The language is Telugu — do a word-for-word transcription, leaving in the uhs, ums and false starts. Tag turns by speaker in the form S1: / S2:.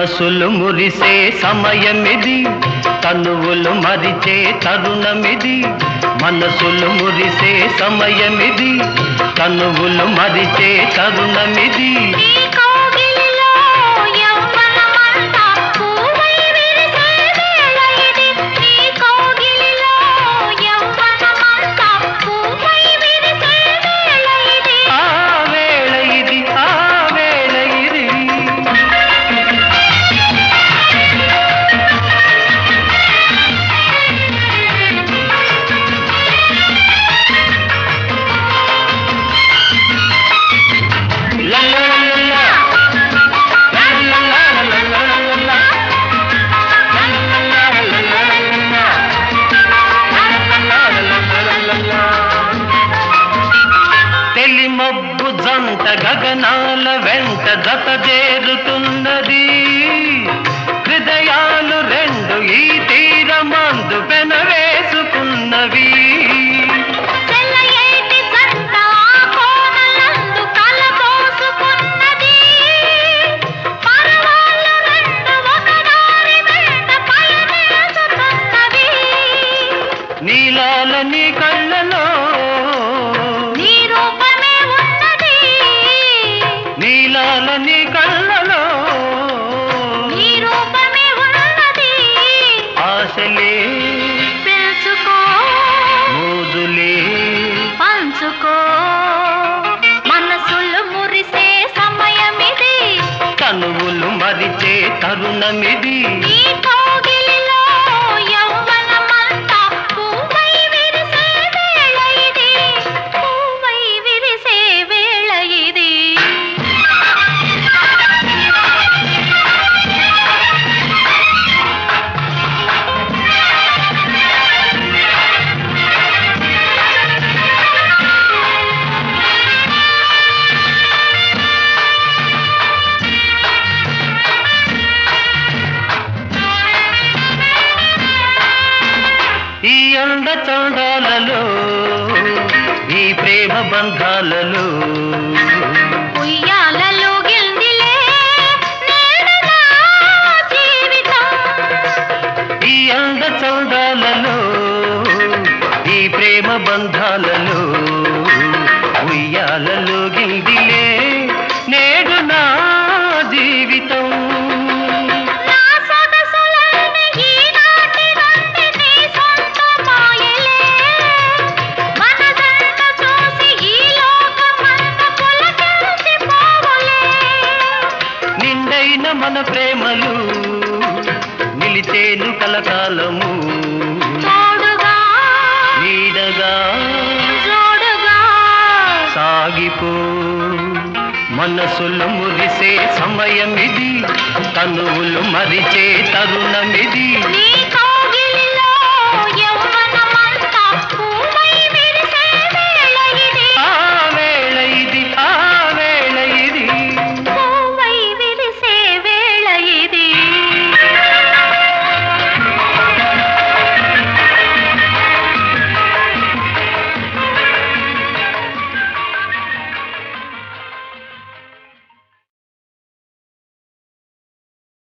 S1: మనసులు మురిసే సమయమిది, తనువులు మరిచే తరుణమిది. మనసులు మురిసే సమయమిది, తనువులు మరిచే తరుణమిది. మబ్బు జంట గగనాల వెంట జత చేరుతున్నది. హృదయాలు రెండు ఈ తీరమందు పెనవేసుకున్నవి. నీలాల నీ కళ్ళలో నీలాల నీ కళ్ళలో
S2: నీ రూపమే ఉన్నది.
S1: ఆశలే
S2: పెంచుకో,
S1: మోజులే
S2: పంచుకో. మనసులు మురిసే సమయమిది,
S1: తనువులు మరిచే తరుణమిది.
S2: నీ కోగిలిలో యవ్వనమంతా పూవై విరిసే వేళ ఇది, పూవై విరిసే వేళ ఇది. ఈ
S1: అండ చండాలలో, ఈ ప్రేమ బంధాలలో
S2: ఉయ్యాలలో గిల్దిలే నేడు నా జీవితం.
S1: ఈ అండ చండాలలో, ఈ ప్రేమ బంధాలలో ఉయ్యాలలో గిల్దిలే నేడు నా జీవితం. నిండైన మన ప్రేమలు నిలిచేను కలకాలము.
S2: తోడుగా
S1: నీడగా
S2: జోడుగా
S1: సాగిపో. మనసులు మురిసే సమయమిది, తనువులు మరిచే తరుణమిది.
S2: నీ